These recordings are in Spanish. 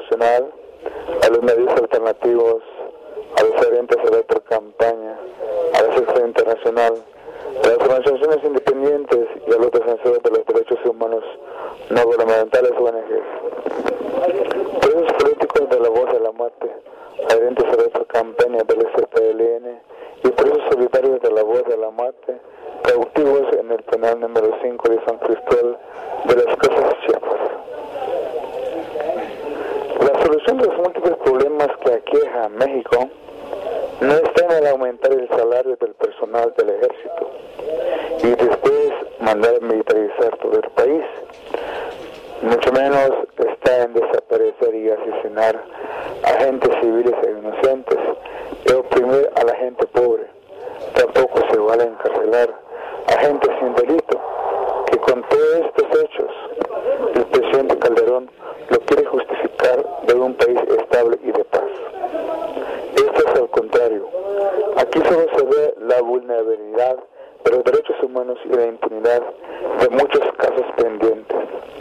Nacional, a los medios alternativos, a los adherentes a la otra campaña, a la Sexta Internacional, a las organizaciones independientes y a los defensores de los derechos humanos no gubernamentales ONGs. Presos políticos de la Voz de la Mate, adherentes a la otra campaña del SPLN y presos solitarios de la Voz de la Mate, cautivos en el penal número 5 de San Cristóbal de las Casas Chiapas. La solución de los múltiples problemas que aqueja a México no está en el aumentar el salario del personal del ejército y después mandar a militarizar todo el país. Mucho menos está en desaparecer y asesinar a agentes civiles e inocentes y oprimir a la gente pobre. Tampoco se vale encarcelar a gente sin delito, que con todos estos hechos el presidente Calderón lo quiere justificar de un país estable y de paz. Esto es al contrario. Aquí solo se ve la vulnerabilidad de los derechos humanos y la impunidad de muchos casos pendientes.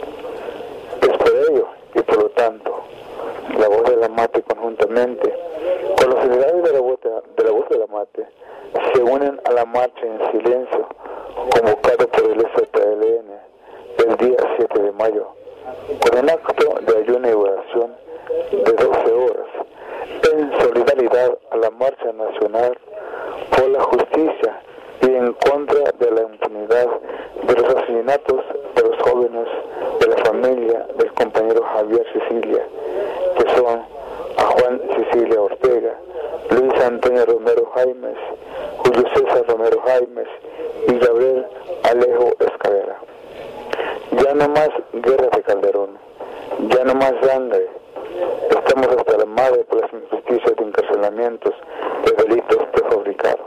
Es por ello y por lo tanto, la Voz de la Mate conjuntamente con los federales de la Voz de la Mate se unen a la marcha en silencio convocado por el SPLN el día 7 de mayo, con un acto de ayuno y oración de 12 horas, en solidaridad a la marcha nacional por la justicia y en contra de la impunidad de los asesinatos de los jóvenes de la familia del compañero Javier Sicilia, que son a Juan Sicilia Ortega, Luis Antonio Romero Jaimes, Julio César Romero Jaimes y Gabriel Alejo Escalera. Ya no más guerra de Calderón, ya no más sangre. Estamos hasta la madre por las injusticias de encarcelamientos de delitos prefabricados.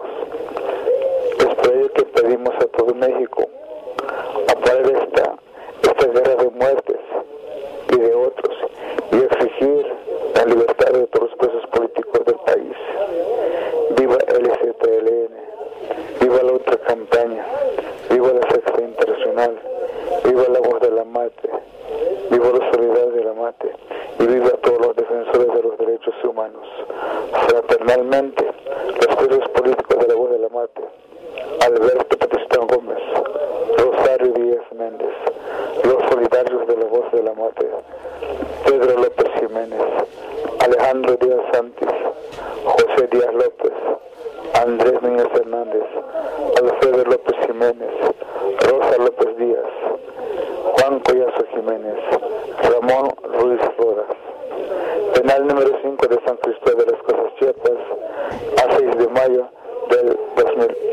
Es por ello que pedimos a todo México a parar esta guerra de muertes y de otros y exigir la libertad de todos los presos políticos del país. Viva el SPLN, viva la otra campaña, viva la Sexta Internacional, viva la Voz de la Mate, viva los solidarios de la Mate y viva todos los defensores de los derechos humanos. Fraternalmente, los presos políticos de la Voz de la Mate: Alberto Batistán Gómez, Rosario Díaz Méndez, los solidarios de la Voz de la Mate, Pedro López Jiménez, Alejandro Díaz Santis, José Díaz López, Andrés Núñez Hernández, Alfredo López Jiménez, Rosa López Díaz, Juan Collazo Jiménez, Ramón Ruiz Rodas. Penal número 5 de San Cristóbal de las Casas Chiapas, a 6 de mayo del 2000.